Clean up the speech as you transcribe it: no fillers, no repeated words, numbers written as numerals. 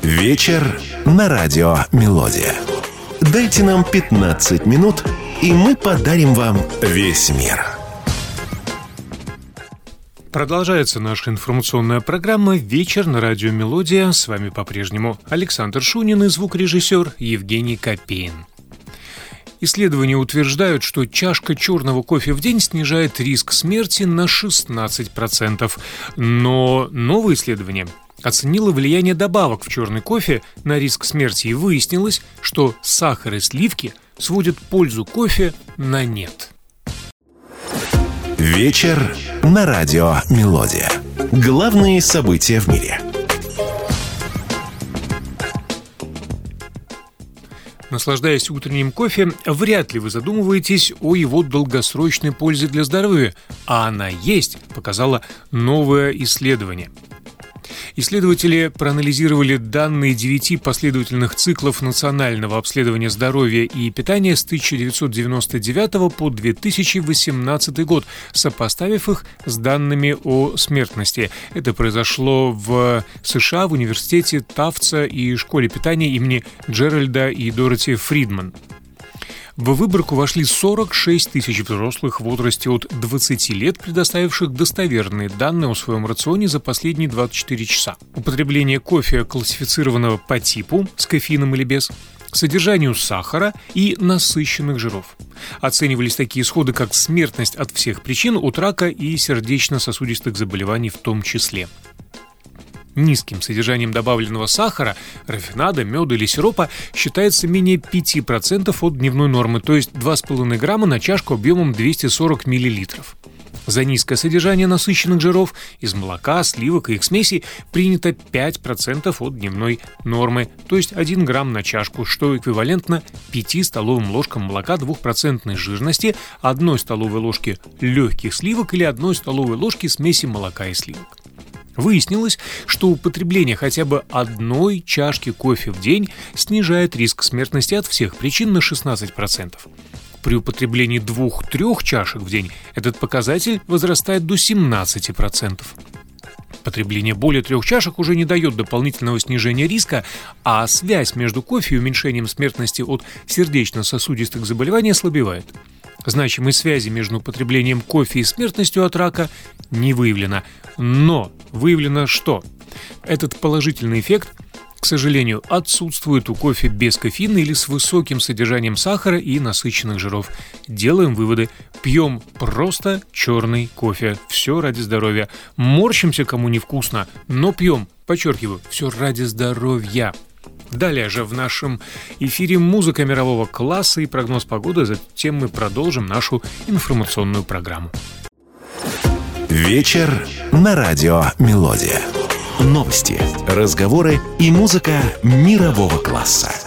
Вечер на радио «Мелодия». Дайте нам 15 минут, и мы подарим вам весь мир. Продолжается наша информационная программа «Вечер на радио «Мелодия». С вами по-прежнему Александр Шунин и звукорежиссер Евгений Копейн. Исследования утверждают, что чашка черного кофе в день снижает риск смерти на 16%. Но новое исследование оценило влияние добавок в черный кофе на риск смерти, и выяснилось, что сахар и сливки сводят пользу кофе на нет. Вечер на радио «Мелодия». Главные события в мире. Наслаждаясь утренним кофе, вряд ли вы задумываетесь о его долгосрочной пользе для здоровья, а она есть, показало новое исследование. Исследователи проанализировали данные 9 последовательных циклов национального обследования здоровья и питания с 1999 по 2018 год, сопоставив их с данными о смертности. Это произошло в США, в университете Тафтса и школе питания имени Джеральда и Дороти Фридман. В выборку вошли 46 тысяч взрослых в возрасте от 20 лет, предоставивших достоверные данные о своем рационе за последние 24 часа. Употребление кофе, классифицированного по типу, с кофеином или без, содержанию сахара и насыщенных жиров. Оценивались такие исходы, как смертность от всех причин, от рака и сердечно-сосудистых заболеваний в том числе. Низким содержанием добавленного сахара, рафинада, меда или сиропа считается менее 5% от дневной нормы, то есть 2,5 грамма на чашку объемом 240 мл. За низкое содержание насыщенных жиров из молока, сливок и их смесей принято 5% от дневной нормы, то есть 1 грамм на чашку, что эквивалентно 5 столовым ложкам молока 2% жирности, 1 столовой ложке легких сливок или 1 столовой ложки смеси молока и сливок. Выяснилось, что употребление хотя бы одной чашки кофе в день снижает риск смертности от всех причин на 16%. При употреблении 2-3 чашек в день этот показатель возрастает до 17%. Потребление более 3 чашек уже не дает дополнительного снижения риска, а связь между кофе и уменьшением смертности от сердечно-сосудистых заболеваний ослабевает. Значимой связи между употреблением кофе и смертностью от рака не выявлено. Но выявлено что? Этот положительный эффект, к сожалению, отсутствует у кофе без кофеина или с высоким содержанием сахара и насыщенных жиров. Делаем выводы. Пьем просто черный кофе. Все ради здоровья. Морщимся, кому невкусно, но пьем, подчеркиваю, все ради здоровья. Далее же в нашем эфире музыка мирового класса и прогноз погоды, затем мы продолжим нашу информационную программу. Вечер на радио «Мелодия». Новости, разговоры и музыка мирового класса.